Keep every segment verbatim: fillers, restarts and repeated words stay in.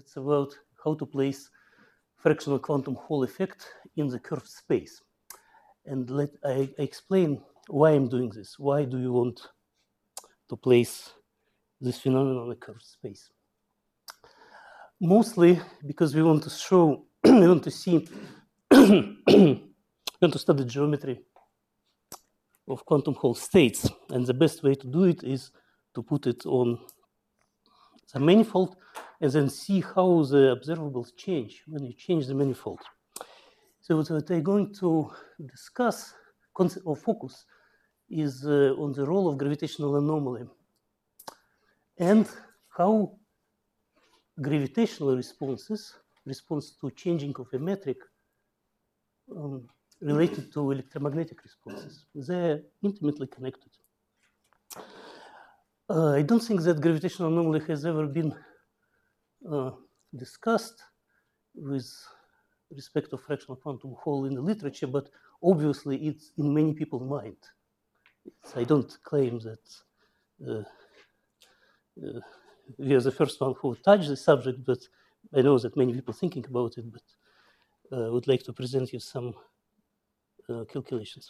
It's about how to place fractional quantum Hall effect in the curved space. And let I, I explain why I'm doing this. Why do you want to place this phenomenon in a curved space? Mostly because we want to show, we want to see, we want to study geometry of quantum Hall states. And the best way to do it is to put it on the manifold and then see how the observables change when you change the manifold. So what I'm going to discuss or focus is uh, on the role of gravitational anomaly and how gravitational responses, response to changing of a metric, um, related to electromagnetic responses. They're intimately connected. Uh, I don't think that gravitational anomaly has ever been uh, discussed with respect to fractional quantum Hall in the literature, but obviously it's in many people's mind. It's, I don't claim that uh, uh, we are the first one who touched the subject, but I know that many people thinking about it, but I uh, would like to present you some uh, calculations.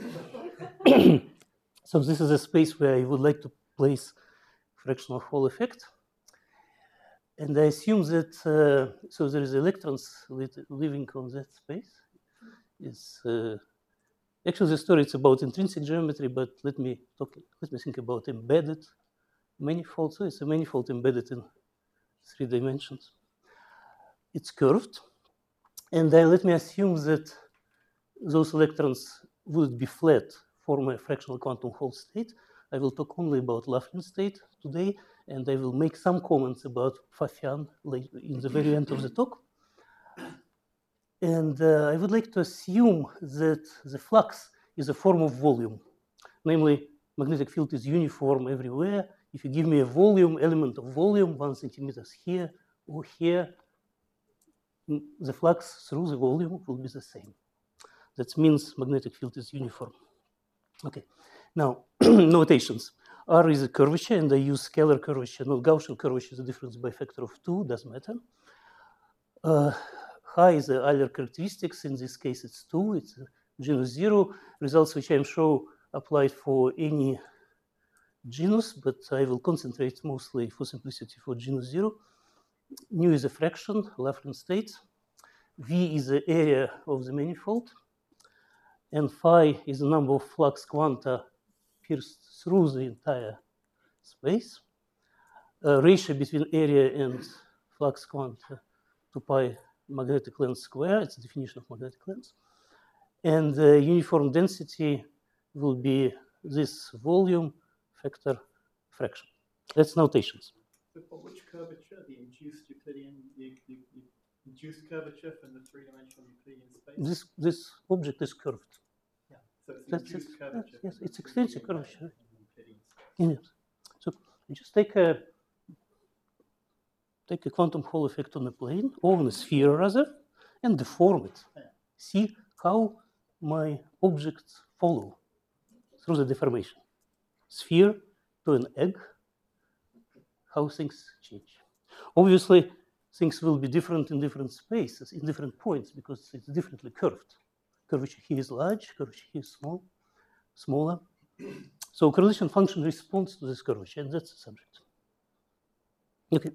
So this is a space where I would like to place fractional Hall effect. And I assume that, uh, so there is electrons living on that space. It's, uh, actually, the story is about intrinsic geometry, but let me talk, let me think about embedded manifold. So it's a manifold embedded in three dimensions. It's curved. And then let me assume that those electrons would be flat, form a fractional quantum Hall state. I will talk only about Laughlin state today, and I will make some comments about Pfaffian in the very end of the talk. And uh, I would like to assume that the flux is a form of volume. Namely, magnetic field is uniform everywhere. If you give me a volume, element of volume, one centimeter here or here, the flux through the volume will be the same. That means magnetic field is uniform. Okay, now notations. R is a curvature, and I use scalar curvature. No, Gaussian curvature is a difference by factor of two, doesn't matter. Uh, High is the Euler characteristics. In this case, it's two. It's genus zero. Results which I'm sure applied for any genus, but I will concentrate mostly for simplicity for genus zero. Nu is a fraction, Laughlin state. V is the area of the manifold. And phi is the number of flux quanta pierced through the entire space. Uh, ratio between area and flux quanta to pi magnetic length square. It's the definition of magnetic length. And the uniform density will be this volume factor fraction. That's notations. So for which curvature? The induced Euclidean, the, the, the induced curvature from the three-dimensional Euclidean space? This, this object is curved. Yeah, so it's the That's induced it. curvature. Yes, it's extensive curvature. Yes. So you just take a take a quantum Hall effect on a plane, or on a sphere rather, and deform it. Yeah. See how my objects follow through the deformation. Sphere to an egg, how things change. Obviously, things will be different in different spaces, in different points, because it's differently curved. Curvature here is large, curvature here is small, smaller. So correlation function responds to this curvature, and that's the subject. Okay.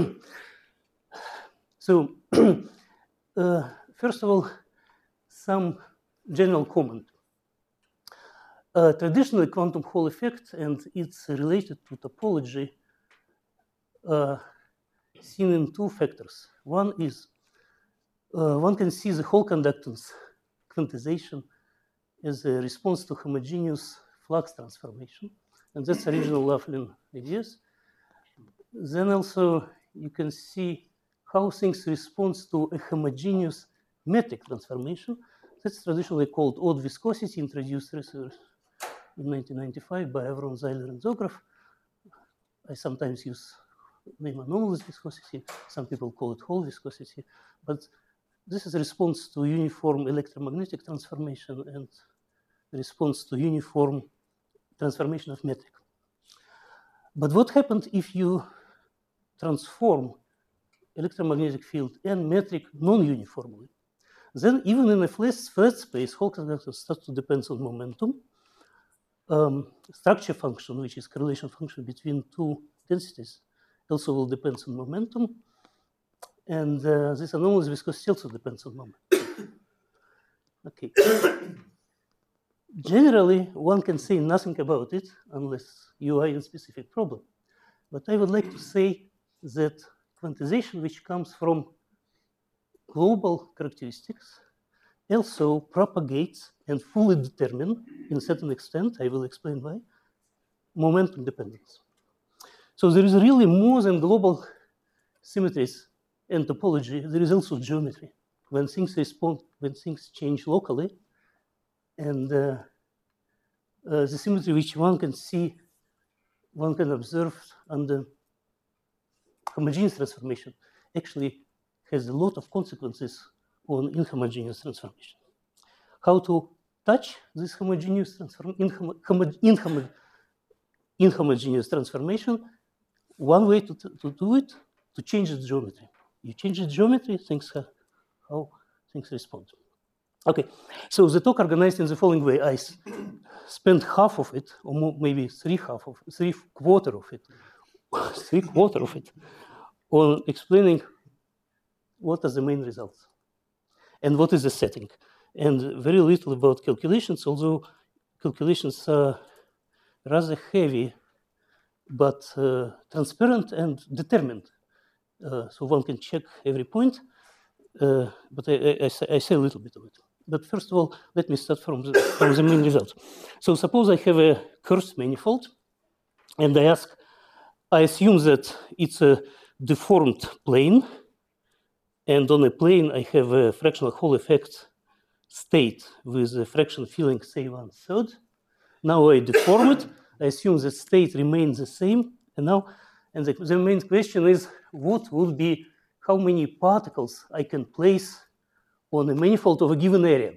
So, uh, first of all, some general comment. Uh, traditionally, quantum Hall effect, and it's related to topology, uh, seen in two factors. One is uh, one can see the Hall conductance quantization as a response to homogeneous flux transformation, and that's original Laughlin ideas. Then also you can see how things respond to a homogeneous metric transformation. That's traditionally called odd viscosity, introduced in nineteen ninety-five by Avron, Zeiler, and Zograff. I sometimes use name anomalous viscosity. Some people call it Hall viscosity, but this is a response to uniform electromagnetic transformation and response to uniform transformation of metric. But what happened if you transform electromagnetic field and metric non-uniformly, then even in a flat, flat space, Hall calculus starts to depend on momentum. Um, structure function, which is correlation function between two densities, also will depend on momentum. And uh, this anomalous viscosity also depends on momentum. Okay. Generally, one can say nothing about it unless you are in a specific problem. But I would like to say that quantization which comes from global characteristics also propagates and fully determine, in a certain extent, I will explain why, momentum dependence. So there is really more than global symmetries and topology, there is also geometry. When things respond, when things change locally, and uh, uh, the symmetry which one can see, one can observe under homogeneous transformation actually has a lot of consequences on inhomogeneous transformation. How to touch this homogeneous transform inhomo inhomo inhomogeneous transformation? One way to, to do it, to change the geometry. You change the geometry, things have, how things respond. Okay, so the talk organized in the following way. I spent half of it, or more, maybe three half of three quarter of it, three quarter of it, on explaining what are the main results and what is the setting, and very little about calculations, although calculations are rather heavy, but uh, transparent and determined. Uh, so one can check every point, uh, but I, I, I, I say a little bit of it. But first of all, let me start from the, from the main results. So suppose I have a cursed manifold, and I ask, I assume that it's a deformed plane, and on a plane I have a fractional Hall effect state with a fraction filling, say, one third. Now I deform it, I assume the state remains the same, and now, and the, the main question is, what would be, how many particles I can place on a manifold of a given area?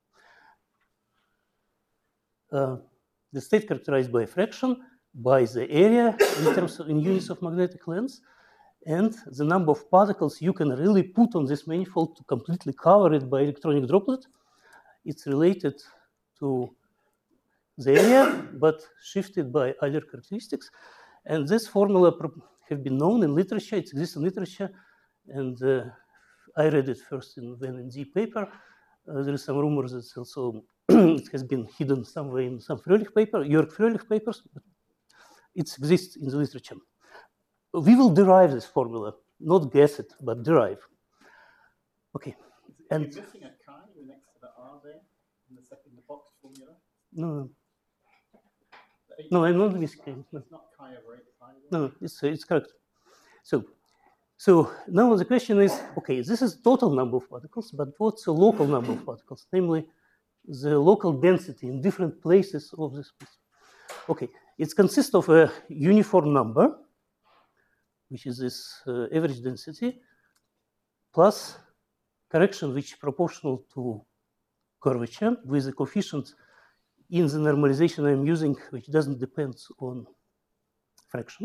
Uh, the state characterized by a fraction, by the area in terms of in units of magnetic length, and the number of particles you can really put on this manifold to completely cover it by electronic droplet. It's related to the area, but shifted by other characteristics. And this formula have been known in literature. It exists in literature, and uh, I read it first in Van and Z paper. Uh, there is some rumors that also it has been hidden somewhere in some Fröhlich paper, Jörg Fröhlich papers, but it exists in the literature. We will derive this formula, not guess it, but derive. Okay. Are and you missing a chi next to the R there in the second the box formula? No, no. The No, I'm not missing. No. It's not chi over eight pi. No, no, it's, it's correct. So, so now the question is, okay, this is total number of particles, but what's the local number of particles? Namely, the local density in different places of the space. Okay, it consists of a uniform number, which is this uh, average density, plus correction which is proportional to curvature with a coefficient in the normalization I'm using, which doesn't depend on fraction,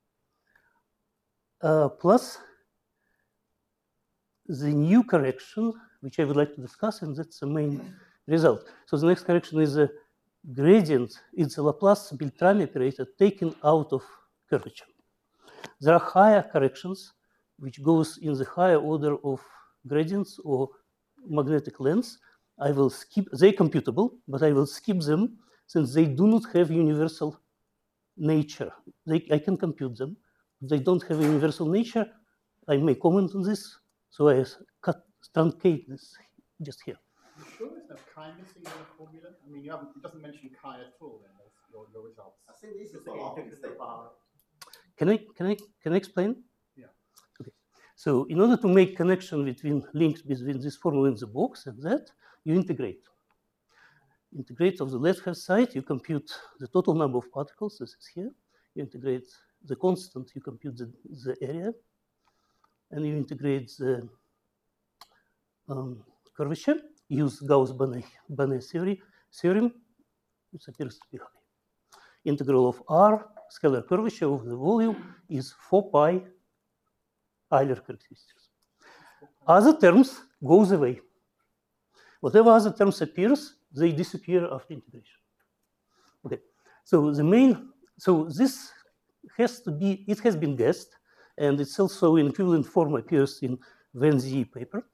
uh, plus the new correction, which I would like to discuss, and that's the main result. So the next correction is a gradient. It's a Laplace Beltrami operator taken out of curvature. There are higher corrections, which goes in the higher order of gradients or magnetic lengths. I will skip, they're computable, but I will skip them since they do not have universal nature. They, I can compute them. They don't have a universal nature. I may comment on this, so I cut, truncate this just here. You sure there's no chi missing in the formula? I mean, you haven't, it doesn't mention chi at all in those, your, your results. I think these are Just thinking follow-up it mistake. bar. Can I, can I, can I explain? Yeah. Okay. So in order to make connection between links between this formula in the box and that, you integrate. Integrate on the left-hand side, you compute the total number of particles, this is here. You integrate the constant, you compute the, the area. And you integrate the um, curvature, use Gauss-Bonnet theory, theorem, which appears to be high. Integral of R, scalar curvature of the volume, is four pi Euler characteristics. Other terms goes away. Whatever other terms appears, they disappear after integration. Okay, so the main, so this has to be, it has been guessed, and it's also in equivalent form appears in Van Zie paper.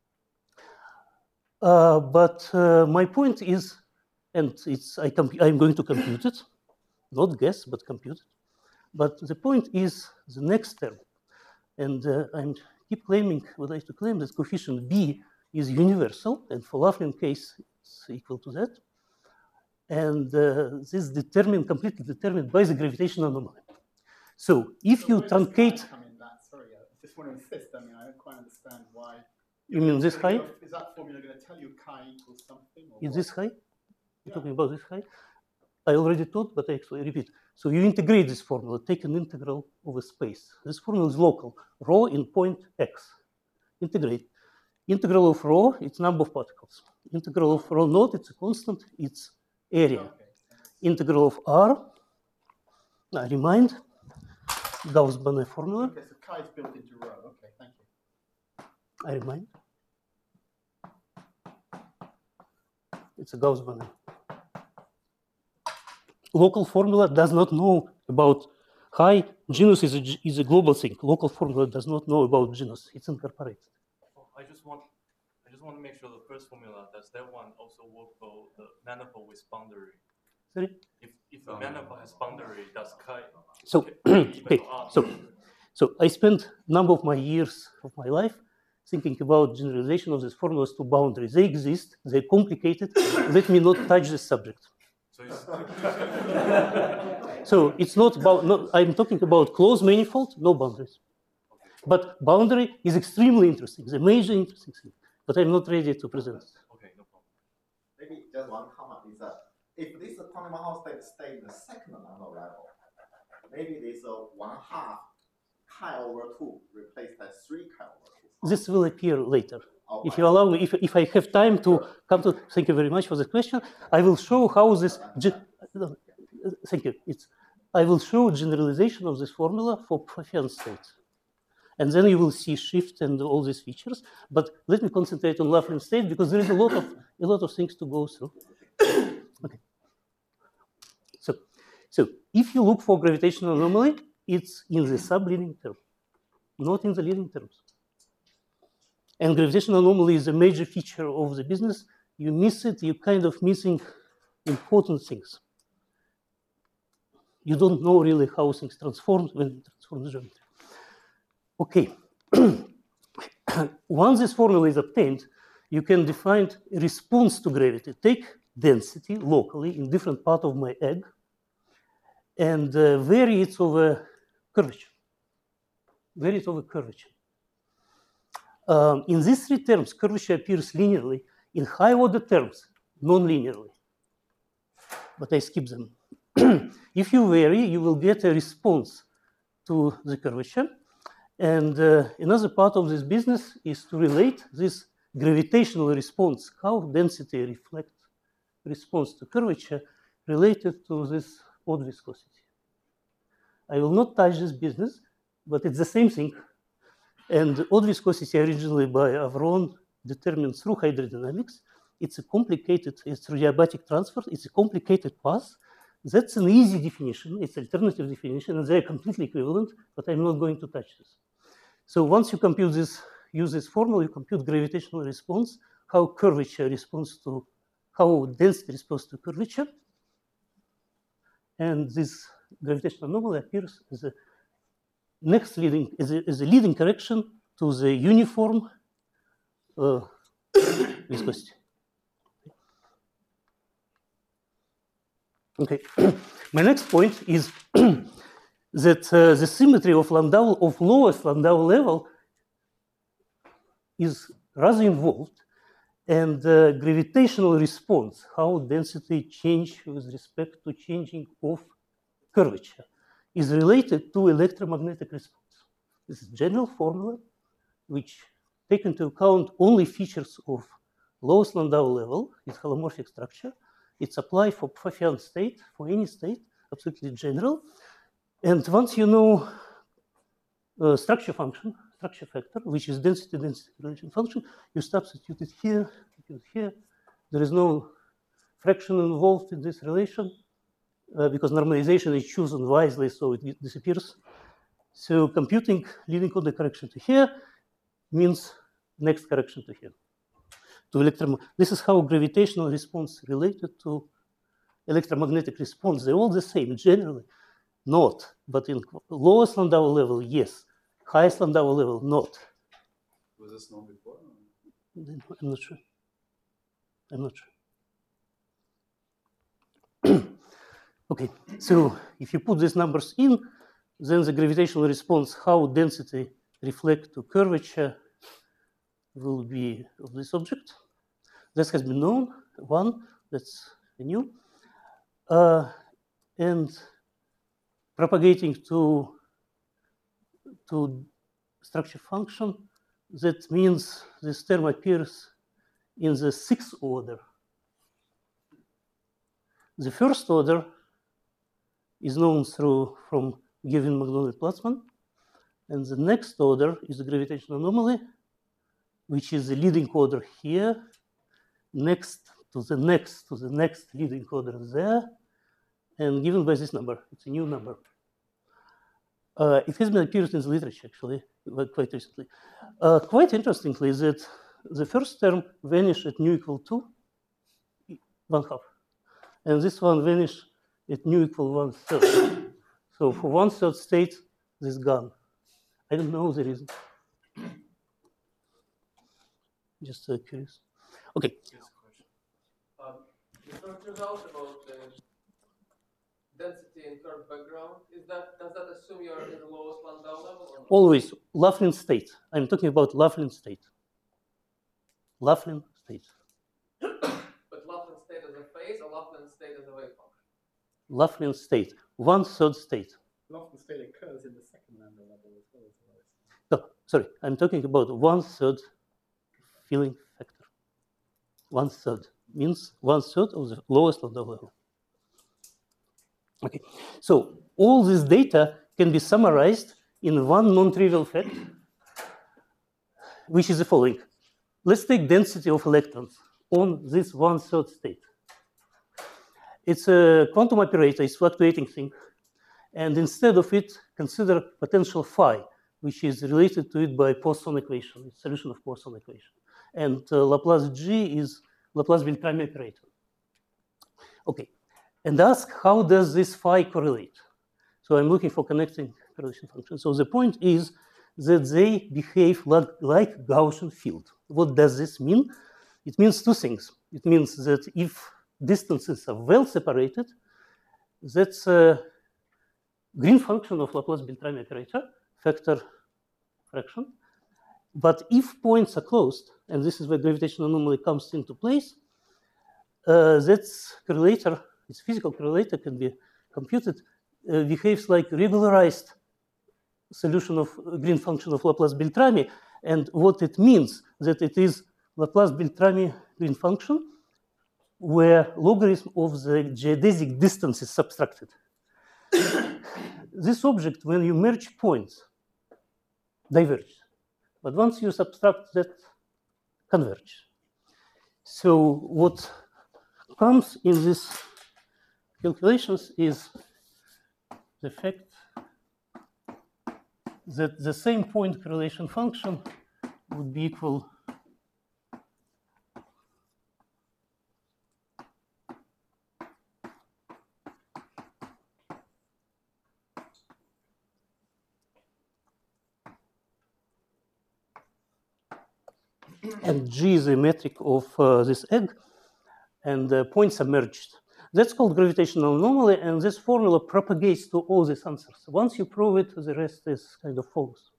Uh, but uh, my point is, and it's I I'm going to compute it, not guess, but compute it. But the point is the next term, and uh, I keep claiming what I have to claim that coefficient B is universal, and for Laughlin case, it's equal to that. And uh, this is determined, completely determined by the gravitational anomaly. So if so you truncate... Sorry, I just want to insist, I mean, I don't quite understand why... You mean this high? Is that formula going to tell you chi equals something? Or is what? this high? You're yeah. talking about this high? I already taught, but I actually repeat. So you integrate this formula, take an integral over space. This formula is local, rho in point x. Integrate. Integral of rho, it's number of particles. Integral of rho naught, it's a constant, it's area. Okay. Integral of r, I remind, Gauss-Bonnet formula. Okay, so chi is built into rho. Okay, thank you. I remind. It's a Gauss-Bonnet. Local formula does not know about chi. Genus is a, is a global thing. Local formula does not know about genus. It's incorporated. I just want, I just want to make sure the first formula, does that one also work for the manifold with boundary? Sorry? If, if the manifold has boundary, does chi? So, okay, so, so I spent a number of my years of my life thinking about generalization of these formulas to boundaries. They exist, they're complicated. Let me not touch this subject. So it's, so it's not about, no, I'm talking about closed manifold, no boundaries. But boundary is extremely interesting, the major interesting thing. But I'm not ready to present it. Okay, no problem. Maybe just one comment is that if this quantum Hall state stay in the second nano level, maybe this uh, one half chi over two replaced by three chi over two. This will appear later. Oh, if you allow me, if, if I have time to sure. come to, thank you very much for the question. I will show how this, no, thank you. It's, I will show generalization of this formula for Pfaffian state. And then you will see shift and all these features. But let me concentrate on Laughlin state because there is a lot of a lot of things to go through. Okay. So, so if you look for gravitational anomaly, it's in the subleading term, not in the leading terms. And gravitational anomaly is a major feature of the business. You miss it, you're kind of missing important things. You don't know really how things transform when you transform the geometry. Okay, once this formula is obtained, you can define a response to gravity. Take density locally in different part of my egg and uh, vary it over curvature. Vary it over curvature. Um, in these three terms, curvature appears linearly. In high order terms, non-linearly. But I skip them. If you vary, you will get a response to the curvature. And uh, another part of this business is to relate this gravitational response, how density reflects response to curvature, related to this odd viscosity. I will not touch this business, but it's the same thing. And odd viscosity originally by Avron determined through hydrodynamics. It's a complicated, it's through diabatic transfer, it's a complicated path. That's an easy definition, it's alternative definition, and they're completely equivalent, but I'm not going to touch this. So once you compute this, use this formula, you compute gravitational response, how curvature responds to, how density responds to curvature. And this gravitational anomaly appears as a next leading, as a, as a leading correction to the uniform uh, viscosity. Okay, my next point is that uh, the symmetry of Landau, of lowest Landau level is rather involved, and uh, gravitational response, how density change with respect to changing of curvature, is related to electromagnetic response. This is a general formula which take into account only features of lowest Landau level, its holomorphic structure. It's applied for Pfaffian state, for any state, absolutely general. And once you know uh, structure function, structure factor, which is density-density correlation function. You substitute it here, substitute it here. There is no fraction involved in this relation uh, because normalization is chosen wisely, so it disappears. So computing leading order correction to here means next correction to here. To electrom this is how gravitational response related to electromagnetic response. They're all the same generally, not, but in lowest Landau level, yes. Highest Landau level, not. Was this known before? I'm not sure. I'm not sure. Okay, so if you put these numbers in, then the gravitational response, how density reflect to curvature, will be of this object. This has been known, one, that's new. Uh, and propagating to, to structure function, that means this term appears in the sixth order. The first order is known through from given Macdonald-Platzman, and the next order is the gravitational anomaly, which is the leading order here, next to the next to the next leading order there, and given by this number. It's a new number. Uh, it has been appeared in the literature, actually, quite recently. Uh, quite interestingly, that the first term vanished at nu equal to one half, and this one vanished at nu equal one third. So for one third state, this gone. I don't know the reason. Just uh, curious. Okay. Um, the structure out about the density and curved background, is that does that assume you're in the lowest Landau level or not? Always Laughlin state. I'm talking about Laughlin state. Laughlin state. But Laughlin state as a phase or Laughlin state as a wave function? Laughlin state. One third state. Laughlin state occurs in the second Landau level as well as the lowest. No, sorry. I'm talking about one third filling factor. One third means one third of the lowest Landau level. Okay, so all this data can be summarized in one non-trivial fact, which is the following. Let's take density of electrons on this one-third state. It's a quantum operator, it's a fluctuating thing. And instead of it, consider potential phi, which is related to it by Poisson equation, it's solution of Poisson equation. And uh, Laplace G is Laplace-Beltrami operator. Okay. And ask how does this phi correlate? So I'm looking for connecting correlation function. So the point is that they behave like, like Gaussian field. What does this mean? It means two things. It means that if distances are well separated, that's a green function of Laplace-Beltrami operator, factor fraction. But if points are closed, and this is where gravitational anomaly comes into place, uh, that's correlator. Its physical correlator can be computed, uh, behaves like regularized solution of green function of Laplace-Beltrami. And what it means that it is Laplace-Beltrami green function where logarithm of the geodesic distance is subtracted. This object, when you merge points, diverges. But once you subtract that, converge. So what comes in this calculations is the fact that the same point correlation function would be equal and G is a metric of uh, this egg, and uh, points are merged. That's called gravitational anomaly, and this formula propagates to all these answers. Once you prove it, the rest is kind of false.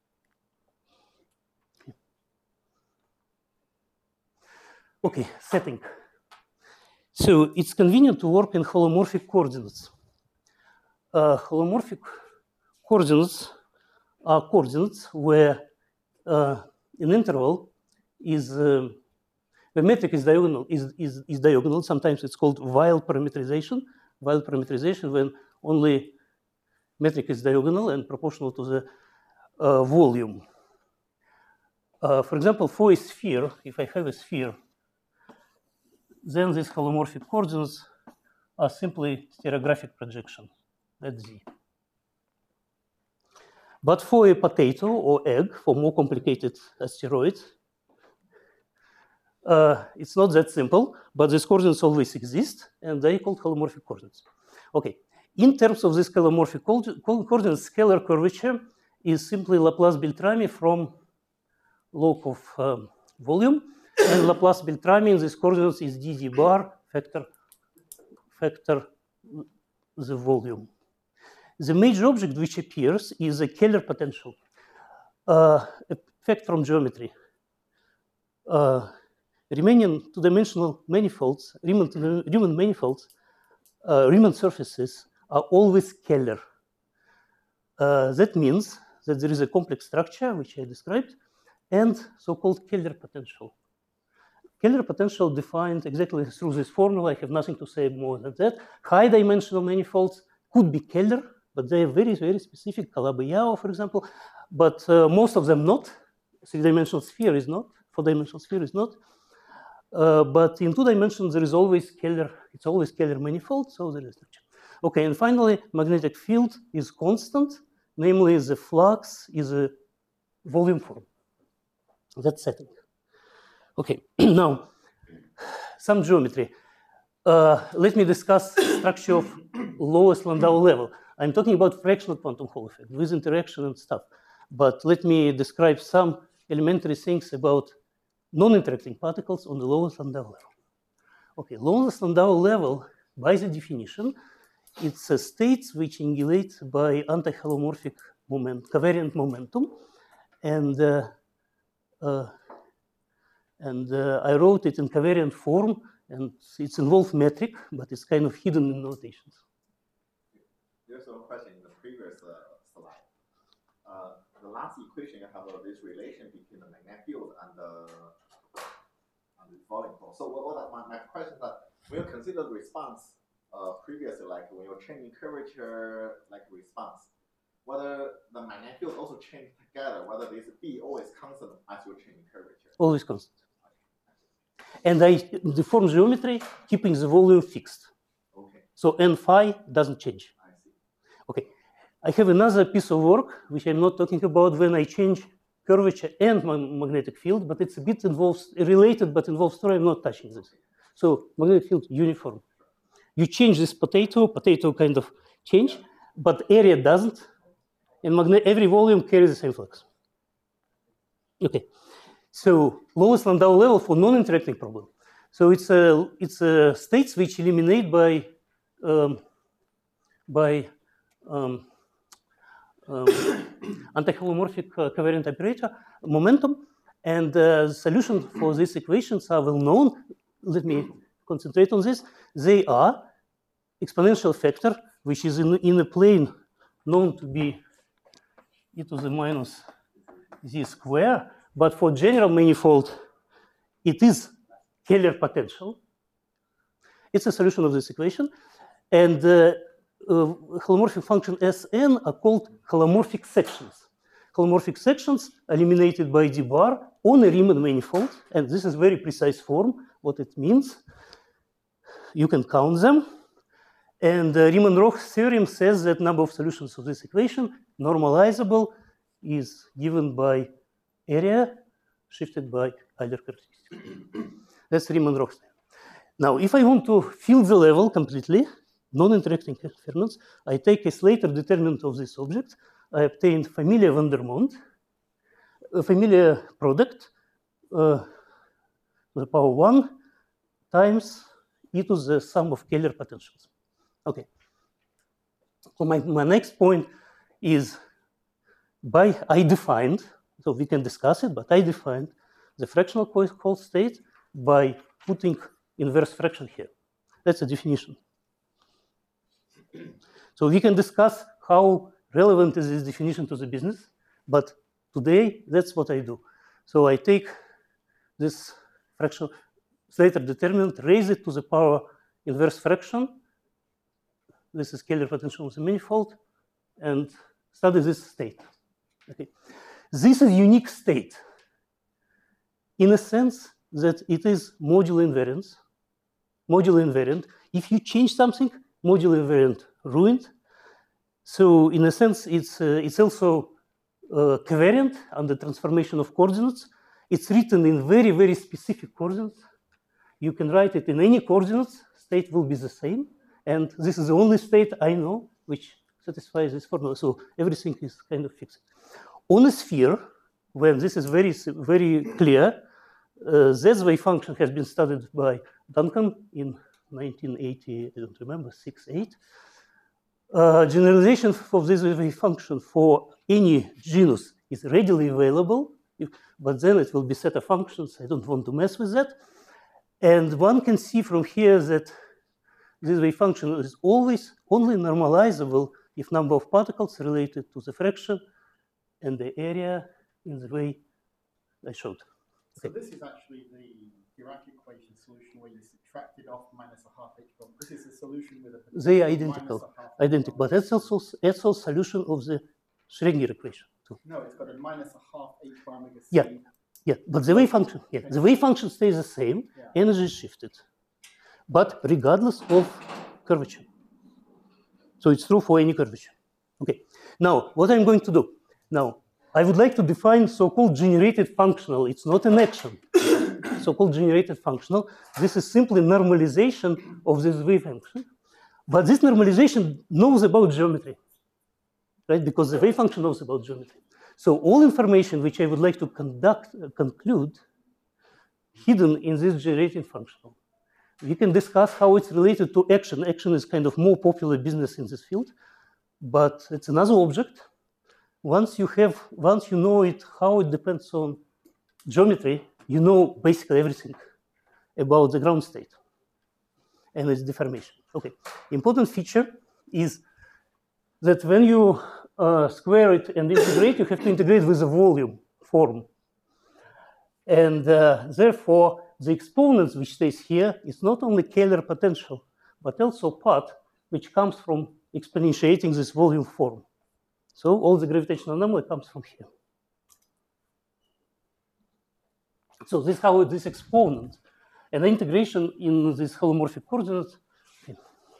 Okay, setting. So it's convenient to work in holomorphic coordinates. Uh, holomorphic coordinates are coordinates where uh, an interval is uh, the metric is diagonal. Is, is, is diagonal. Sometimes it's called Weyl parametrization. Weyl parametrization when only metric is diagonal and proportional to the uh, volume. Uh, for example, for a sphere, if I have a sphere, then these holomorphic coordinates are simply stereographic projection at Z. But for a potato or egg, for more complicated asteroids, uh, it's not that simple, but these coordinates always exist, and they are called holomorphic coordinates. Okay, in terms of this holomorphic co coordinates, scalar curvature is simply Laplace-Beltrami from log of um, volume, and Laplace-Beltrami in these coordinates is d d bar factor factor the volume. The major object which appears is a Keller potential, uh, a fact from geometry. Uh, remaining two-dimensional manifolds, Riemann, Riemann manifolds, uh, Riemann surfaces are always Keller. Uh, that means that there is a complex structure, which I described, and so-called Keller potential. Keller potential defined exactly through this formula. I have nothing to say more than that. High-dimensional manifolds could be Keller, but they are very, very specific. Calabi-Yau, for example, but uh, most of them not. Three-dimensional sphere is not. Four-dimensional sphere is not. Uh, but in two dimensions, there is always Keller. It's always Keller manifold, so there is structure. Okay, and finally, magnetic field is constant. Namely, the flux is a volume form. That's setting. Okay, now some geometry. Uh, let me discuss structure of lowest Landau level. I'm talking about fractional quantum Hall effect with interaction and stuff. But let me describe some elementary things about non-interacting particles on the lowest Landau level. Okay, lowest Landau level, by the definition, it's a state which angulates by anti-holomorphic moment, covariant momentum, and uh, uh, and uh, I wrote it in covariant form, and it's involved metric, but it's kind of hidden in notations. There's one question in the previous uh, slide. Uh, the last equation you have uh, this relation between the magnetic field and the, and the volume flow. So what, what my, my question is that when you consider the response uh, previously, like when you're changing curvature, like response, whether the magnetic field also change together, whether this B always constant as you're changing curvature. Always constant. And I deform geometry, keeping the volume fixed. Okay. So n phi doesn't change. I see. Okay. I have another piece of work, which I'm not talking about when I change curvature and my magnetic field, but it's a bit involves, related, but involves story. I'm not touching this. So magnetic field uniform. You change this potato, potato kind of change, but area doesn't. And magnet, every volume carries the same flux. Okay. So lowest Landau level for non-interacting problem. So it's a it's a states which eliminate by um, by um, um, anti-holomorphic uh, covariant operator momentum, and uh, the solution for these equations are well known. Let me concentrate on this. They are exponential factor, which is in in a plane known to be e to the minus z square. But for general manifold, it is Keller potential. It's a solution of this equation. And uh, uh, holomorphic function Sn are called holomorphic sections. Holomorphic sections eliminated by d bar on a Riemann manifold. And this is very precise form, what it means. You can count them. And uh, Riemann-Roch theorem says that number of solutions of this equation, normalizable, is given by area shifted by Euler characteristic. That's Riemann-Roch. Now, if I want to fill the level completely, non-interacting experiments, I take a Slater determinant of this object. I obtain familiar Vandermonde, a familiar product, uh, to the power one times e to the sum of Keller potentials. Okay. So my, my next point is by I defined, so we can discuss it, but I defined the fractional Hall state by putting inverse fraction here. That's a definition. So we can discuss how relevant is this definition to the business, but today that's what I do. So I take this fractional Slater determinant, raise it to the power inverse fraction. This is Keller potential of the manifold, and study this state. Okay. This is unique state. in a sense that it is modular invariance, modular invariant. If you change something, modular invariant ruined. So in a sense, it's, uh, it's also uh, covariant under transformation of coordinates. It's written in very, very specific coordinates. You can write it in any coordinates, state will be the same. And this is the only state I know which satisfies this formula. So everything is kind of fixed. On a sphere, when this is very, very clear, uh, Z wave function has been studied by Duncan in nineteen eighty, I don't remember, six, eight. Uh, generalization of this wave function for any genus is readily available, if, but then it will be set of functions. I don't want to mess with that. And one can see from here that this wave function is always only normalizable if number of particles related to the fraction and the area in the way I showed. So this is actually the Dirac equation solution where you subtracted off minus a half h bar. This is a solution with a They are minus identical, a half identical, but that's also that's also solution of the Schrödinger equation too. No, it's got a minus a half h bar omega c. Yeah. Yeah, but the wave function, yeah, the wave function stays the same, Yeah. energy is shifted, but regardless of curvature. So it's true for any curvature. Okay. Now, what I'm going to do now, I would like to define so-called generated functional. It's not an action. So-called generated functional. This is simply normalization of this wave function. But this normalization knows about geometry, right? Because the wave function knows about geometry. So all information which I would like to conduct, uh, conclude, hidden in this generated functional. We can discuss how it's related to action. Action is kind of more popular business in this field, but it's another object. Once you have, once you know it, how it depends on geometry, you know basically everything about the ground state and its deformation. Okay, important feature is that when you uh, square it and integrate, you have to integrate with a volume form. And uh, therefore, the exponent which stays here is not only Kähler potential, but also part which comes from exponentiating this volume form. So all the gravitational anomaly comes from here. So this is how this exponent and the integration in this holomorphic coordinates. Okay.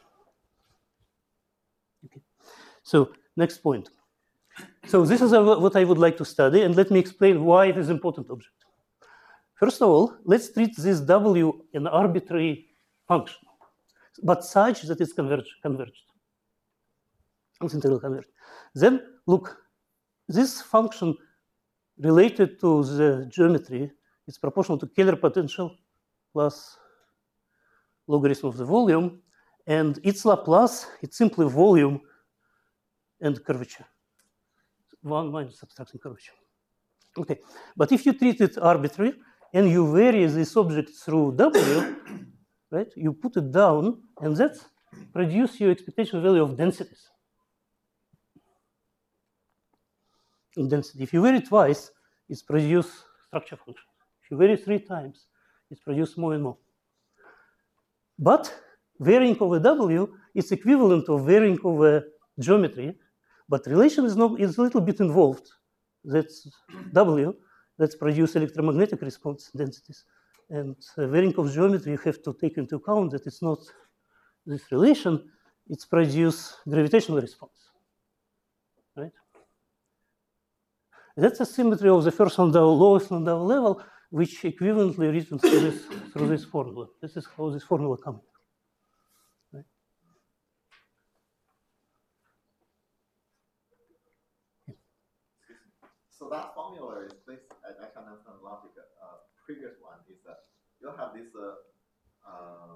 Okay. So next point. So this is a, what I would like to study, and let me explain why it is an important object. First of all, let's treat this W an arbitrary function, but such that it's converged. converged. It's integral converged. Then look, this function related to the geometry is proportional to Kähler potential plus logarithm of the volume, and its Laplace, it's simply volume and curvature. One minus subtracting curvature. Okay, but if you treat it arbitrary and you vary this object through W, right, you put it down, and that produces your expectation value of densities. In density. If you vary twice, it's produce structure function. If you vary three times, it's produce more and more. But varying over W is equivalent of varying over geometry, but relation is, not, is a little bit involved. That's W, that's produce electromagnetic response densities. And uh, varying of geometry, you have to take into account that it's not this relation, it's produce gravitational response, right? That's a symmetry of the first Landau, lowest Landau level, which equivalently written through this, through this formula. This is how this formula comes. Right? So that formula is this, I, I can understand logic. Uh, previous one is that you have this, uh, uh,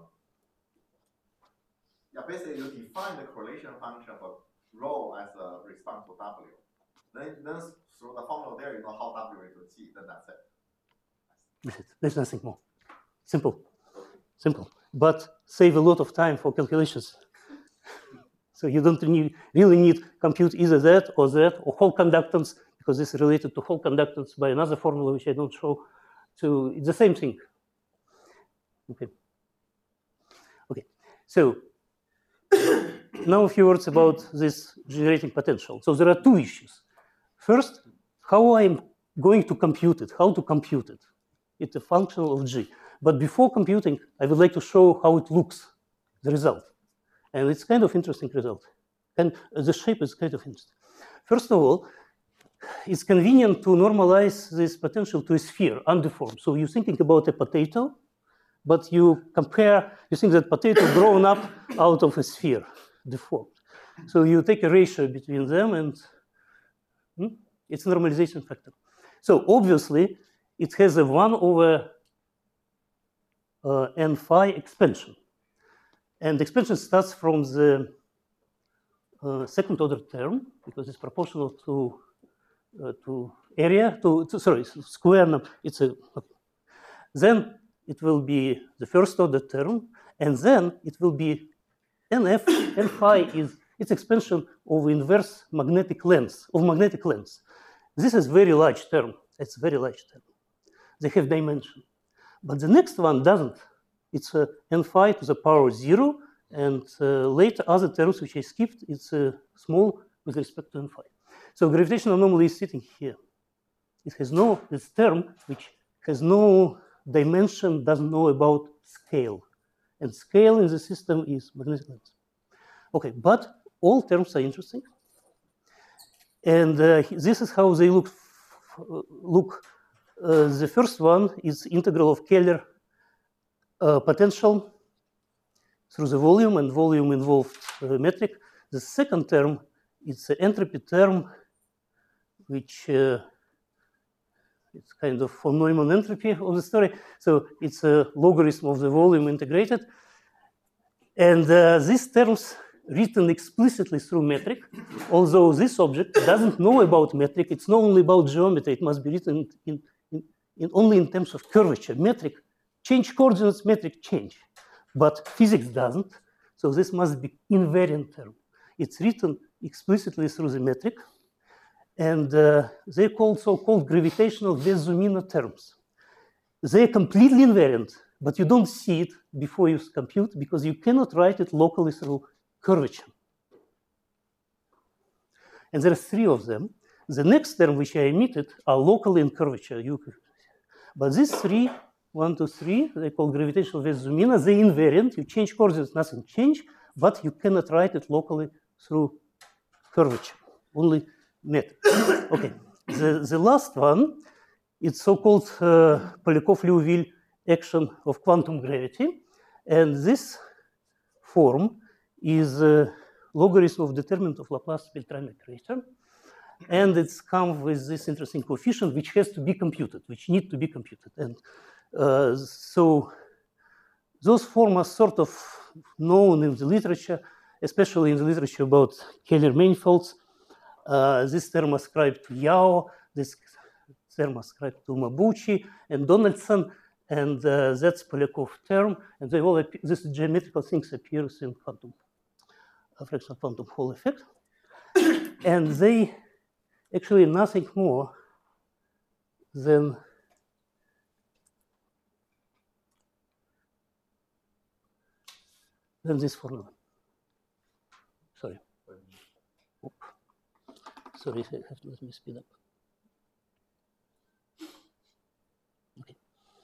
yeah, basically you define the correlation function for rho as a response to W. Then, then through the formula there, you know how W is to G, then that's it. That's it. There's nothing more. Simple. Simple. But save a lot of time for calculations. So you don't need, really need compute either that or that or Hall conductance, because this is related to Hall conductance by another formula which I don't show. So it's the same thing. Okay. Okay. So now a few words about this generating potential. So there are two issues. First, how I'm going to compute it, how to compute it. it's a function of G. But before computing, I would like to show how it looks, the result. And it's kind of interesting result. And the shape is kind of interesting. First of all, it's convenient to normalize this potential to a sphere, undeformed. So you're thinking about a potato, but you compare, you think that potato grown up out of a sphere, deformed. So you take a ratio between them and hmm, it's a normalization factor. So obviously, it has a one over uh, n phi expansion. And the expansion starts from the uh, second order term, because it's proportional to, uh, to area, to, to sorry, square number. It's a, okay. Then it will be the first order term, and then it will be nf, n phi is its expansion of inverse magnetic length, of magnetic length. This is very large term. It's a very large term. They have dimension. But the next one doesn't. It's uh, n phi to the power zero, and uh, later other terms which I skipped, it's uh, small with respect to n phi. So gravitational anomaly is sitting here. It has no, this term which has no dimension, doesn't know about scale. And scale in the system is magnetic length. Okay, but all terms are interesting. And uh, this is how they look. look. Uh, the first one is integral of Keller uh, potential through the volume, and volume involved uh, metric. The second term is the entropy term, which uh, it's kind of von Neumann entropy of the story. So it's a logarithm of the volume integrated. And uh, these terms written explicitly through metric, although this object doesn't know about metric, it's not only about geometry, it must be written in, in, in only in terms of curvature. Metric, change coordinates, metric change. But physics doesn't, so this must be invariant term. It's written explicitly through the metric, and uh, they're called so-called gravitational Vezzumina terms. They're completely invariant, but you don't see it before you compute because you cannot write it locally through curvature. And there are three of them. The next term which I omitted are locally in curvature. You, but these three, one, two, three, they call gravitational Vezzumina. They're invariant. You change coordinates, nothing change, but you cannot write it locally through curvature, only metric. Okay, the, the last one, it's so-called uh, Polyakov-Liouville action of quantum gravity. And this form is a logarithm of determinant of Laplace Beltrami operator. And it's come with this interesting coefficient which has to be computed, which need to be computed. And uh, so those forms are sort of known in the literature, especially in the literature about Keller manifolds. Uh, this term ascribed to Yao, this term ascribed to Mabuchi and Donaldson, and uh, that's Polyakov term, and they all appear, this geometrical things appears in quantum, uh, fractional quantum Hall effect, and they actually nothing more than than this formula. Sorry. Oop. Sorry, I have to let me speed up. Okay.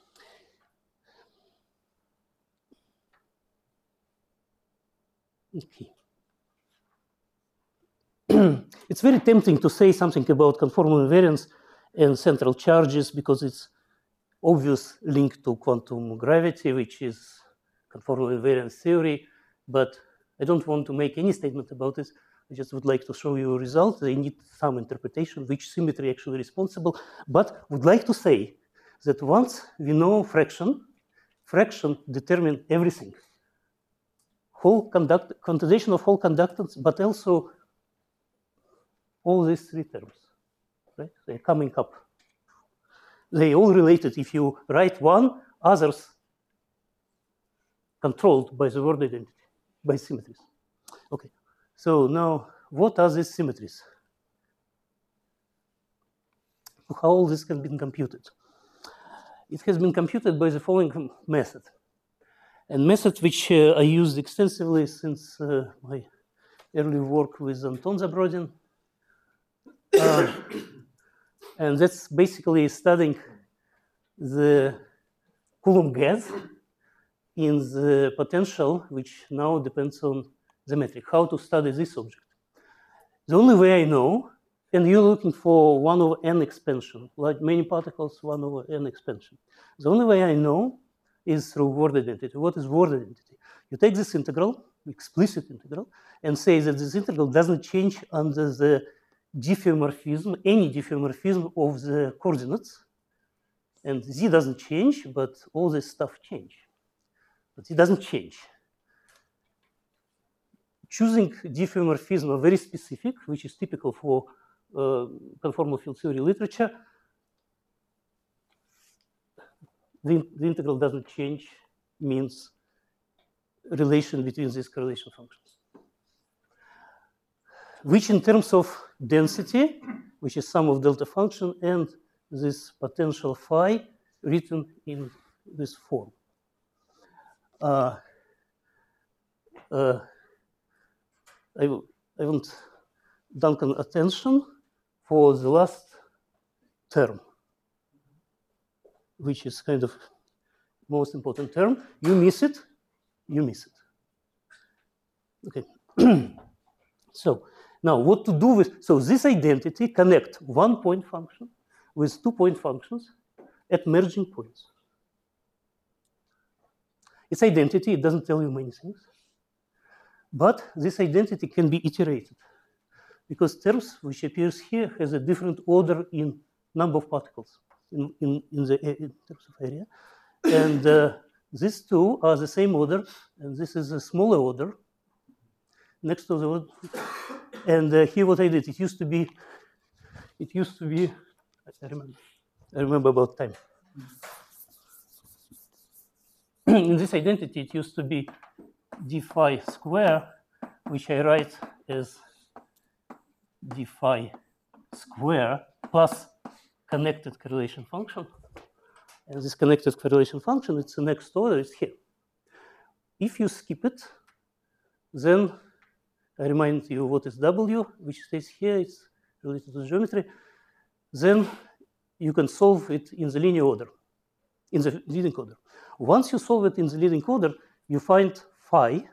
Okay. It's very tempting to say something about conformal invariance and central charges because it's obvious link to quantum gravity, which is conformal invariance theory, but I don't want to make any statement about this. I just would like to show you a result. They need some interpretation, which symmetry actually responsible, but would like to say that once we know fraction, fraction determine everything. Whole conduct, quantization of whole conductance, but also all these three terms, right? They're coming up. They all related. If you write one, others controlled by the word identity, by symmetries. Okay, so now what are these symmetries? How all this can be computed? It has been computed by the following method. And method which uh, I used extensively since uh, my early work with Anton Zabrodin. Uh, and that's basically studying the Coulomb gas in the potential, which now depends on the metric, how to study this object. The only way I know, and you're looking for one over n expansion, like many particles, one over n expansion. The only way I know is through word identity. What is word identity? You take this integral, explicit integral, and say that this integral doesn't change under the diffeomorphism, any diffeomorphism of the coordinates. And z doesn't change, but all this stuff change. But it doesn't change. Choosing diffeomorphism are very specific, which is typical for uh, conformal field theory literature. The, the integral doesn't change means relation between these correlation functions, which in terms of density, which is sum of delta function, and this potential phi written in this form. Uh, uh, I, I want Duncan attention for the last term, which is kind of most important term. You miss it, you miss it. Okay. So now what to do with, so this identity connect one point function with two point functions at merging points. It's identity, it doesn't tell you many things. But this identity can be iterated because terms which appears here has a different order in number of particles in, in, in the in terms of area. And uh, these two are the same order, and this is a smaller order next to the order. And uh, here what I did, it used to be, it used to be, I remember, I remember about time. In this identity, it used to be d phi square, which I write as d phi square plus connected correlation function. And this connected correlation function, it's the next order, it's here. If you skip it, then I remind you what is W, which stays here, it's related to geometry. Then you can solve it in the linear order, in the leading order. Once you solve it in the leading order, you find phi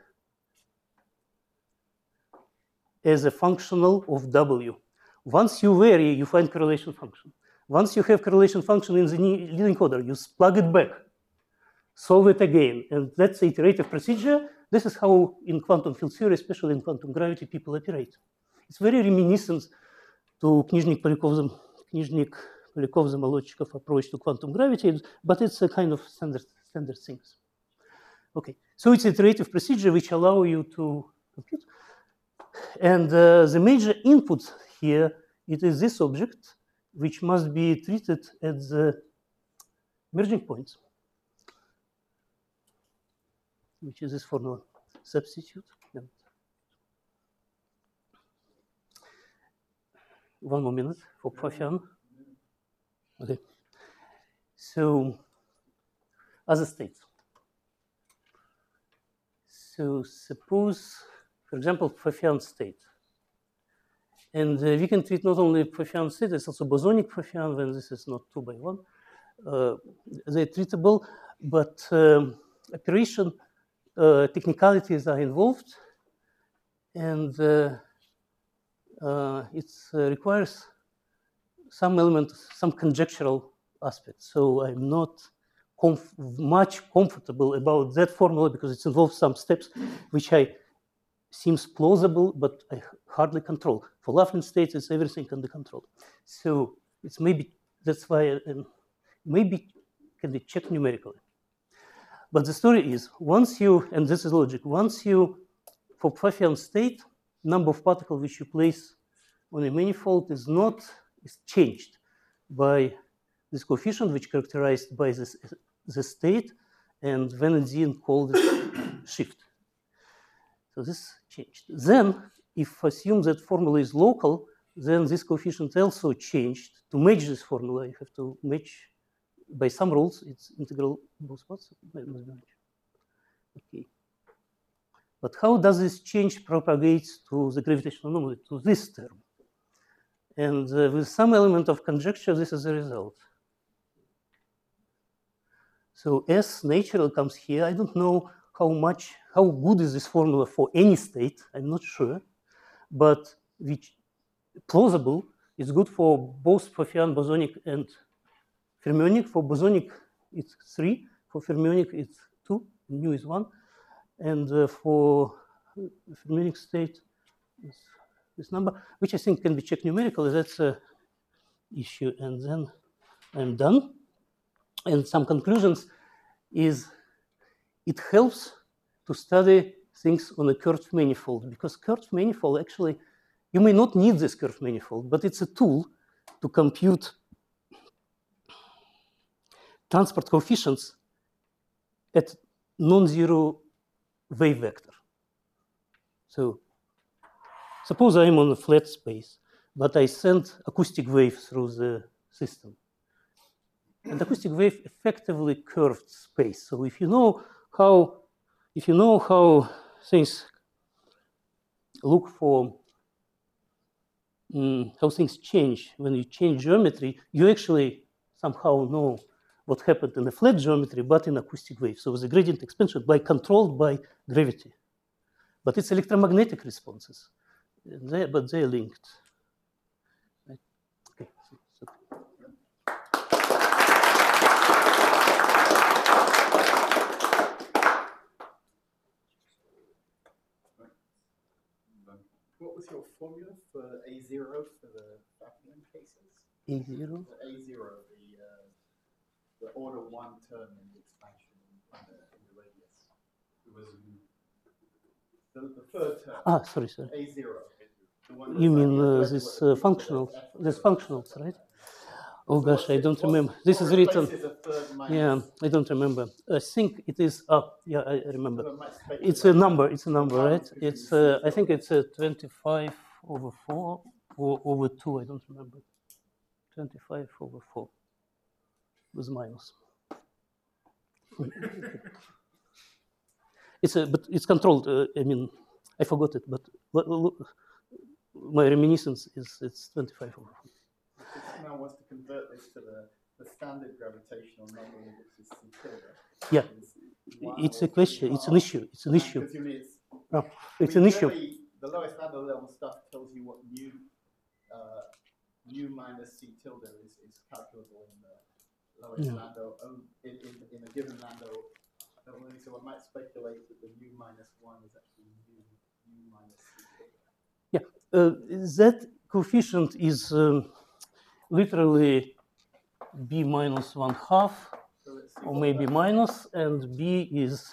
as a functional of W. Once you vary, you find correlation function. Once you have correlation function in the leading order, you plug it back, solve it again, and that's the iterative procedure. This is how in quantum field theory, especially in quantum gravity, people operate. It's very reminiscent to Knyzhnik-Polyakov-Zamolodchikov approach to quantum gravity, but it's a kind of standard, standard things. Okay, so it's iterative procedure which allow you to compute. And uh, the major input here, it is this object, which must be treated at the merging points, which is this formula. Substitute. And one more minute for Pfaffian. Okay. So, other states. So, suppose, for example, Pfaffian state. And uh, we can treat not only Pfaffian state, it's also bosonic Pfaffian when this is not two by one. Uh, they're treatable, but um, operation uh, technicalities are involved, and uh, uh, it uh, requires some element, some conjectural aspect. So I'm not comf much comfortable about that formula because it involves some steps which I seems plausible, but I hardly control. For Laughlin states, it's everything under control. So it's maybe, that's why um, maybe can be checked numerically. But the story is, once you, and this is logic, once you, for Pfaffian state, number of particles which you place on a manifold is not, is changed by this coefficient which characterized by this, the state, and Van and Zien called it shift. So this changed. Then, if assume that formula is local, then this coefficient also changed. To match this formula, you have to match, by some rules, it's integral both parts. Okay. But how does this change propagate to the gravitational anomaly, to this term? And uh, with some element of conjecture, this is the result. So S natural comes here. I don't know how much, how good is this formula for any state. I'm not sure, but which plausible is good for both Pfaffian bosonic and fermionic. For bosonic, it's three. For fermionic, it's two. Nu is one. And uh, for fermionic state, is this number, which I think can be checked numerically. That's a issue. And then I'm done. And some conclusions is it helps to study things on a curved manifold, because curved manifold actually, you may not need this curved manifold, but it's a tool to compute transport coefficients at non-zero wave vector. So suppose I'm on a flat space, but I send acoustic wave through the system. And acoustic wave effectively curved space. So if you know how, if you know how things look for, um, how things change when you change geometry, you actually somehow know what happened in a flat geometry, but in acoustic wave. So the gradient expansion by controlled by gravity. But it's electromagnetic responses, they, but they're linked. Right? Okay. So, so. What was your formula for A zero for the Pfaffian cases? A zero? The A zero, the, uh, the order one term in the expansion in the, in the radius. It was the, the third term. Ah, sorry, sorry. A zero. The one You that's mean like uh, the this regular uh, functional, F- this functionals, right? Oh So gosh, what's I it- don't what's- remember. what This is written. replaces a third minus? Yeah, I don't remember. I think it is. Oh, yeah, I I remember. So it might speculate It's a number. It's a number, the right? balance between It's. C Uh, I tilde. think it's a twenty-five over four or over two. I don't remember. twenty-five over four with minus. It's a, but it's controlled. Uh, I mean, I forgot it, but lo- lo- my reminiscence is it's twenty-five over four. If now wants to convert this to the, the standard gravitational number, which is C tilde. Yeah. is one It's or a question. three It's an halves. issue. It's an And issue. presumably it's, No, I it's mean, an issue. generally, the lowest Landau level stuff tells you what nu, uh, nu minus C tilde is, is calculable in the lowest Yeah. Landau, um, in, in, in a given Landau only, so one might speculate that the nu minus one is actually nu, nu minus C tilde. Uh, that coefficient is um, literally b minus one half, So let's see or what maybe that- minus, and b is,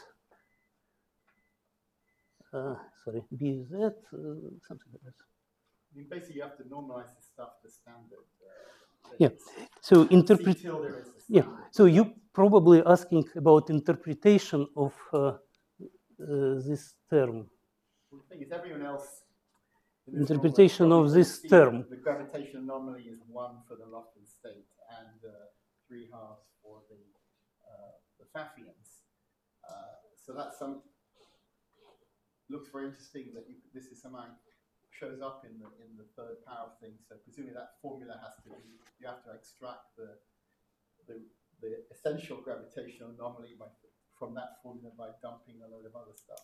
uh, sorry, b is that, uh, something like that. I mean, basically, you have to normalize this stuff to standard. Uh, Yeah. limits. So C interpret, tilde is the yeah. standard. So you probably asking about interpretation of uh, uh, this term. Well, the thing is, everyone else. in this Interpretation normal of probably this see term. The gravitational anomaly is one for the Lofton state and uh, three halves for the uh, the Pfaffians. Uh, so that's some looks very interesting that you, this is somehow shows up in the in the third power thing. So presumably that formula has to be you have to extract the the, the essential gravitational anomaly by, from that formula by dumping a load of other stuff.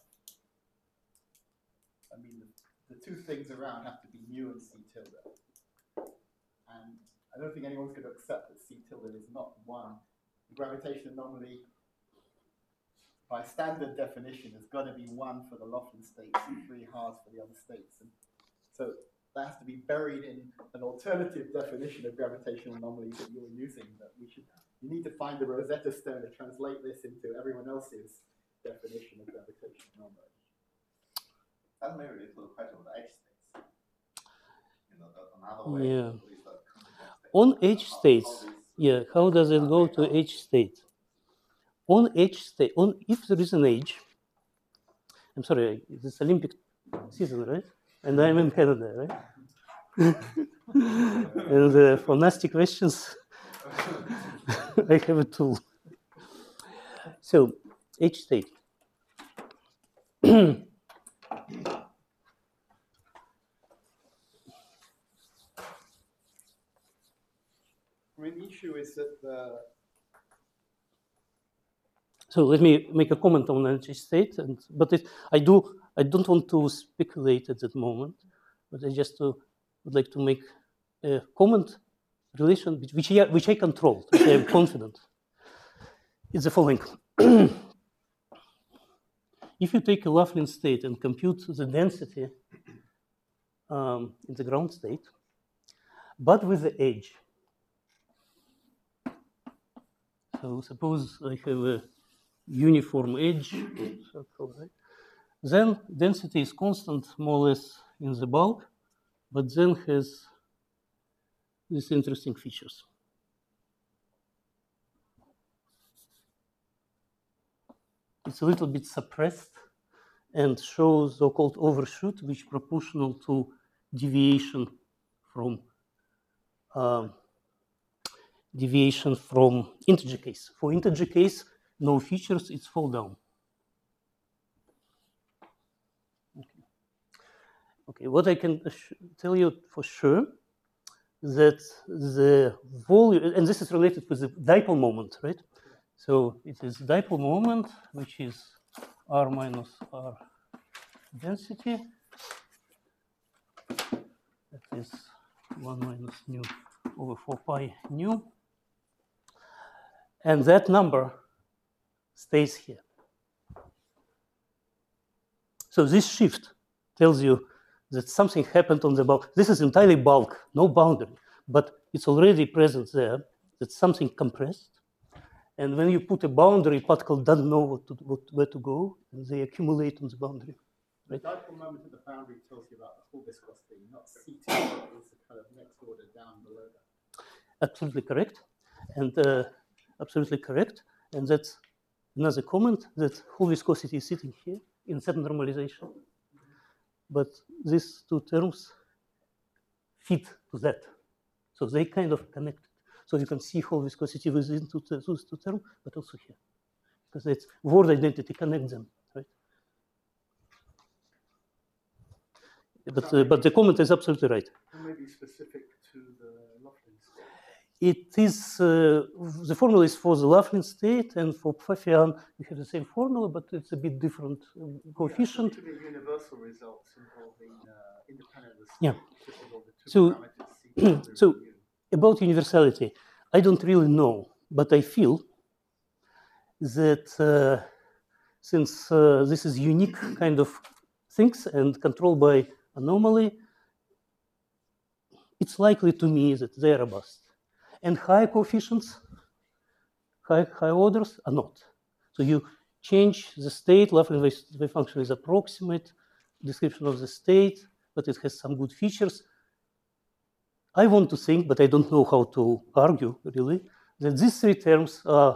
I mean, the, the two things around have to be mu and C tilde. And I don't think anyone's going to accept that C tilde is not one. The gravitational anomaly, by standard definition, has got to be one for the Lofton states and three halves for the other states. And so that has to be buried in an alternative definition of gravitational anomaly that you're using. That we should, you need to find the Rosetta Stone to translate this into everyone else's definition of gravitational anomaly. That may relate to the question of the H states. You know, the, another way Yeah. is the On how- H how states, this- yeah, how does it go to Okay, H state? On H state, on if there is an H, I'm sorry, it's Olympic season, right? And I'm in Canada, right? And uh, for nasty questions, I have a tool. So H state. I mean, the issue is that the So let me make a comment on energy state, and but it, I do I don't want to speculate at that moment, but I just uh, would like to make a comment relation which I, which I control, which I am confident. It's the following: if you take a Laughlin state and compute the density um, in the ground state, but with the edge. So suppose I have a uniform edge, then density is constant more or less in the bulk, but then has these interesting features. It's a little bit suppressed and shows so-called overshoot, which is proportional to deviation from uh, deviation from integer case. For integer case, no features, it's fall down. Okay, okay. What I can tell you for sure that the volume, and this is related with the dipole moment, right? So it is dipole moment, which is r minus r density. That is one minus nu over four pi nu. And that number stays here. So this shift tells you that something happened on the bulk. This is entirely bulk, no boundary, but it's already present there, that something compressed. And when you put a boundary, particle doesn't know what to, what, where to go, and they accumulate on the boundary. Right? The dipole moment at the boundary tells you about the full viscosity, not C T, it's the kind of next order down below that. Absolutely correct. And uh, absolutely correct. And that's another comment, that whole viscosity is sitting here in certain normalization. But these two terms fit to that. So they kind of connect. So you can see whole viscosity within two, those two terms, but also here. Because it's word identity connects them, right? But, uh, but the comment is absolutely right. It may be specific to the Laughlin state. It is, uh, the formula is for the Laughlin state, and for Pfaffian, we have the same formula, but it's a bit different um, coefficient. Yeah, so universal results involving uh, independent of the Yeah. state, involve the two So- parameters, C T so- and U. About universality, I don't really know, but I feel that uh, since uh, this is unique kind of things and controlled by anomaly, it's likely to me that they're robust. And high coefficients, high, high orders are not. So you change the state, Laughlin wave function is approximate description of the state, but it has some good features. I want to think, but I don't know how to argue really, that these three terms are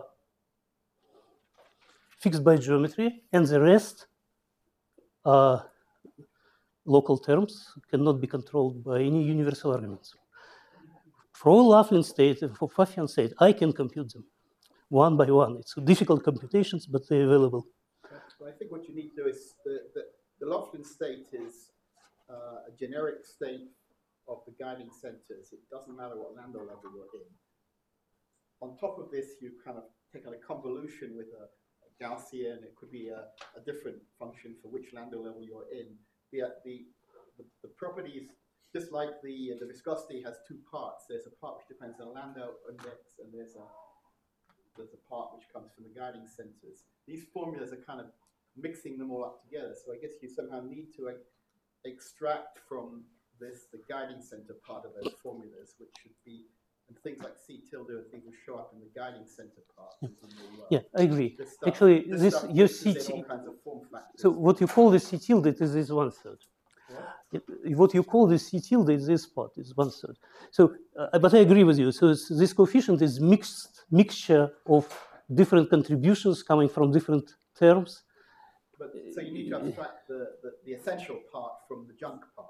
fixed by geometry, and the rest are local terms, cannot be controlled by any universal arguments. For all Laughlin state and for Pfaffian state, I can compute them one by one. It's difficult computations, but they're available. Well, I think what you need to do is the, the, the Laughlin state is uh, a generic state of the guiding centers. It doesn't matter what Landau level you're in. On top of this, you kind of take on a convolution with a, a Gaussian. It could be a, a different function for which Landau level you're in. The, the, the, the properties, just like the, the viscosity has two parts. There's a part which depends on Landau index, and there's a, there's a part which comes from the guiding centers. These formulas are kind of mixing them all up together. So I guess you somehow need to like, extract from this the guiding center part of those formulas, which should be, and things like C tilde and things will show up in the guiding center part. Yeah, the, uh, yeah I agree. this stuff, Actually, this, this stuff you mixes see. in all kinds of form factors. So what you call the C tilde, it is this one third. What? It, what you call the C tilde is this part, is one third. So, uh, but I agree with you. So it's, this coefficient is mixed mixture of different contributions coming from different terms. But so you need to abstract the, the, the essential part from the junk part.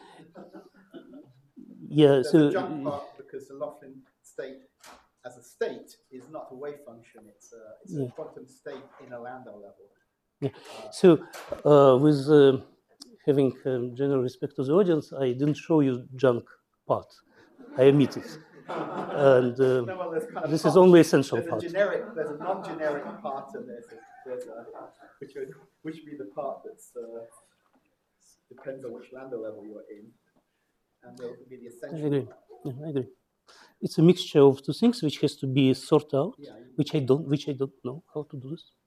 Yeah. There's So a junk part because the Laughlin state as a state is not a wave function. It's a, it's Yeah. a quantum state in a Landau level. Yeah. So uh, with uh, having um, general respect to the audience, I didn't show you junk part. I omitted. and uh, No, well, there's kind of this is parts. only essential There's a part. generic, there's a non-generic part, and there's a, there's a which would which would be the part that's uh, depends on which Landau level you're in, and there will be the I essential. agree. Yeah, I agree. It's a mixture of two things which has to be sorted out, Yeah, you- which I don't, which I don't know how to do this.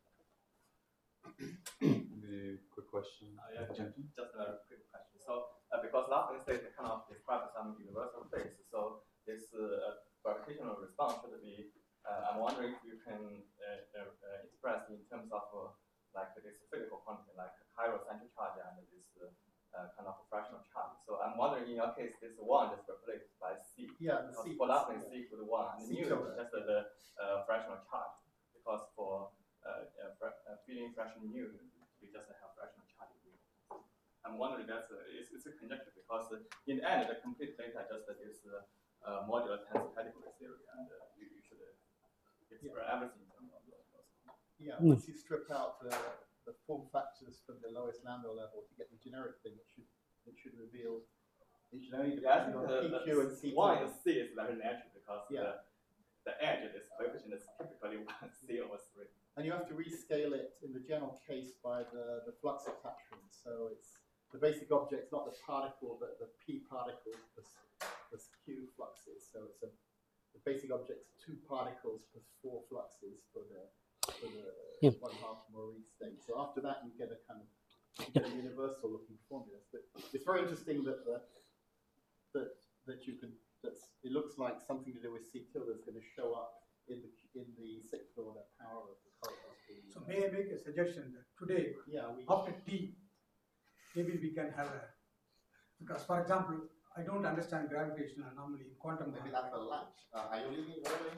Maybe quick question. Uh, yeah, ju- just a quick question. So, uh, because last instance kind of described some universal phrase, so this uh, gravitational response should be, uh, I'm wondering if you can uh, uh, uh, express in terms of uh, like this physical quantity, like chiral central charge and this uh, uh, kind of fractional charge. So I'm wondering in your case, this one is replaced by C. Yeah, the Because C- for last is C equal to one, and C mu tilde. is just the uh, fractional charge. Because for uh, uh, fra uh, filling fraction mu, we just have fractional charge. I'm wondering that's uh, it's, it's a conjecture because uh, in the end the complete data just uh, is uh, uh, modular tensor category theory, and uh, you, you should uh, express everything in terms of those. Yeah, Mm. once you strip out the, the form factors from the lowest Landau level to get the generic thing, it should it should reveal it should only Yeah, I depend think on the, P, the Q, and C. one in C is very natural because Yeah. the, the edge of this coefficient is typically one C over three. And you have to rescale it in the general case by the, the flux attachment. So it's the basic object's not the particle, but the P particle plus, plus Q fluxes. So it's a the basic object's two particles plus four fluxes for the for the Yeah. one half Maurice state. So after that you get a kind of you get a universal looking formula. But it's very interesting that the, that that you can that's it looks like something to do with C tilde is going to show up in the in the sixth order power of the corpus. So may I make a suggestion that today, Yeah, we after T, maybe we can have a, because for example, I don't understand gravitational anomaly in quantum Maybe mechanics. that's the lunch. Uh, are you leaving early?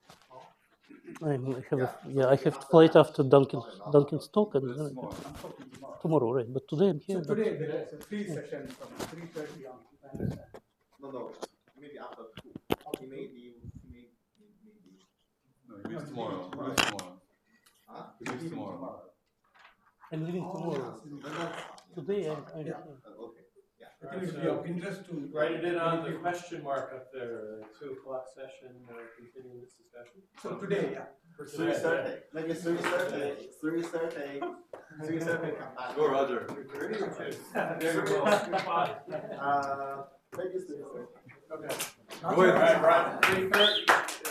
I'm, I have, a, Yeah, yeah, I maybe have after flight lunch, after you Duncan, talk about Duncan's it. talk, and But then it's I- tomorrow. I'm talking tomorrow. tomorrow, right? But today I'm So here. but- today there is a free session from three thirty on, if I understand. No, no, maybe after two. He may be, he may, he may be. No, he leaves tomorrow. He leaves tomorrow. Huh? He leaves tomorrow. I'm leaving Oh, tomorrow. yeah. Today I'm, I'm Yeah. Uh, okay. I think it would be of interest to. Write it on the question mark up there, uh, two o'clock session, uh, continuing this discussion. So today, yeah. For Three today, thirty, maybe three thirty, three thirty, three thirty come back. Go, Roger. Very good. Very well. Uh, maybe three thirty. Okay. Go ahead. All right, Brian, three thirty.